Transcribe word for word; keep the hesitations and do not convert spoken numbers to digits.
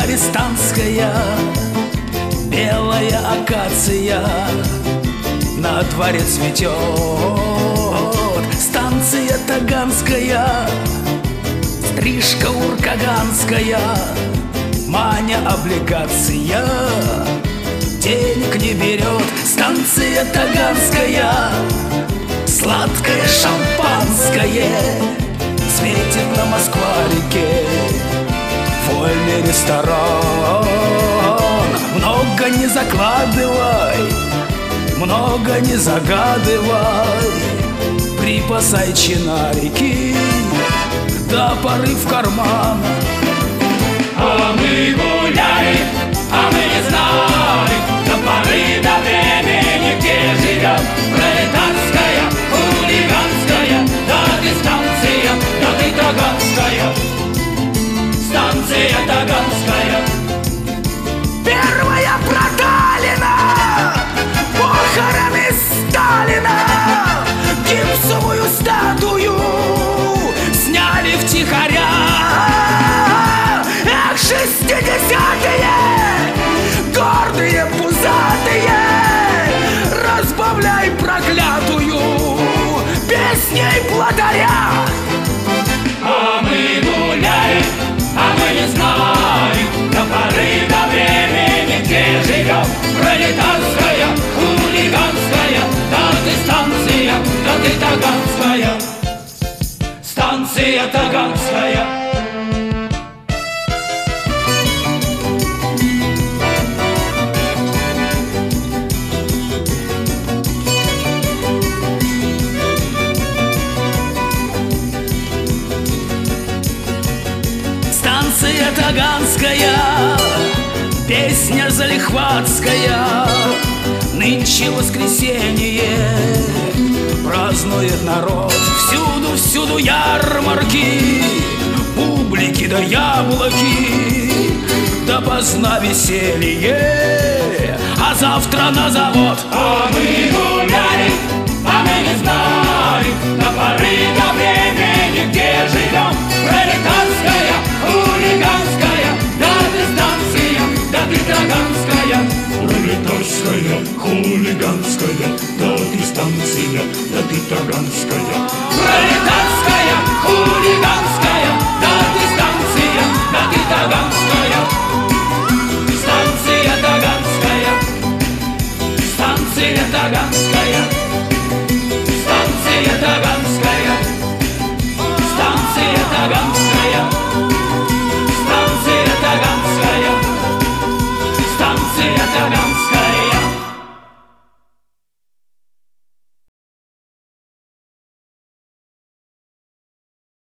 арестантская, белая акация на дворе цветет. Станция Таганская, стрижка уркаганская, Маня облигация денег не берет. Станция Таганская, сладкое шампанское светит на Москва-реке. Вольный ресторан, много не закладывай, много не загадывай, припасай чинарики до поры в карман. А мы гуляли, а мы не знали до поры до времени, где живем. Пролетарская, хулиганская, да ты станция, да ты таганская, станция таганская. Первая проталина, похороны Сталина, гипсовую статую сняли втихаря. Эх, шестидесятые, гордые, пузатые, разбавляй проклятую песней плотаря. А мы гуляем, а мы не знаем до поры до времени, где живем. Пролетарская, хулиганская, да ты станция, да ты таганская, станция таганская. Станция Таганская, песня залихватская, нынче воскресенье, празднует народ. Всюду, всюду ярмарки, бублики да яблоки, допоздна веселье, а завтра на завод. А мы гуляли, а мы не знали до поры до времени, где живем. Пролетарская, хулиганская, да ты станция, да ты таганская. Пролетарская, хулиганская, да ты станция, да ты таганская. Пролетарская, хулиганская, да ты станция, да ты таганская.